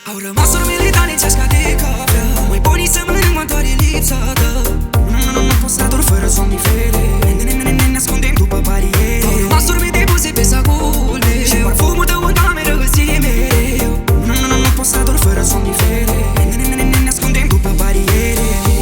Au rămas urmele tale în ceașca de cafea. Mai buni să mănânc, mă doare lipsa ta. Nu pot să ador fără somnifere. Ne ascundem după bariere. Au rămas urme de buze pe sacul meu și parfumul tău în cameră îl ții mereu. Nu pot să ador fără somnifere. Ne ascundem după bariere.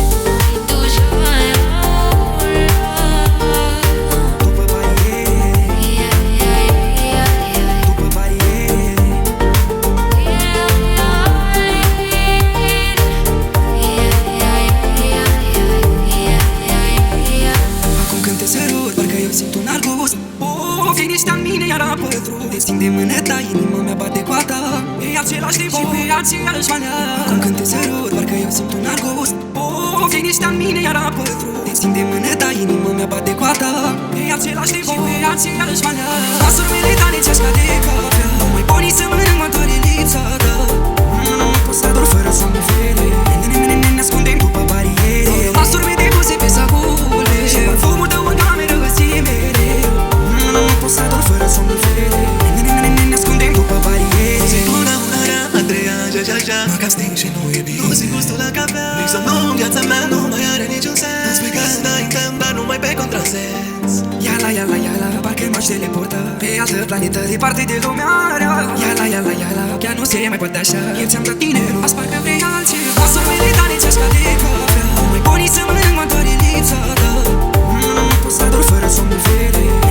Simt un alt gust. Liniștea-n mine iar apătru. Te simt de mână ta, inima mea bate coata. E același timp și pe aceeași manea. Acum când te sărut, parcă eu simt un alt gust. Liniștea-n mine iar apătru. Te simt de mână ta, inima mea bate coata. E același timp și pe aceeași manea. Las urmele tale în ceașca de cafea. Mai buni să mănânc, mă doare lipsa ta. Nu pot să ador fără somnifere. Ne ascundem după bariere. Las urme de buze pe sacul meu și parfumul tău în cameră îl ții mereu. Nu pot să ador fără somnifere. Ne ascundem după bariere. Zic una rea, a treia, ja. Mă cam sting și nu e bine. Nu simt gustul la cafea. Nici somnul în viața mea nu mai are niciun sens. Îmi spui că înaintăm, dar numai pe contrasens. Iala, parcă m-aș teleporta pe altă planetă, departe de lumea rea. Iala, chiar nu se mai poate așa. Eu ți-am dat tine, nu azi parcă vrei altceva. Las urmele tale în ceașca de cafea. Mai buni să mănânc, mă doare lipsa ta. Nu pot să ador fără somnifere.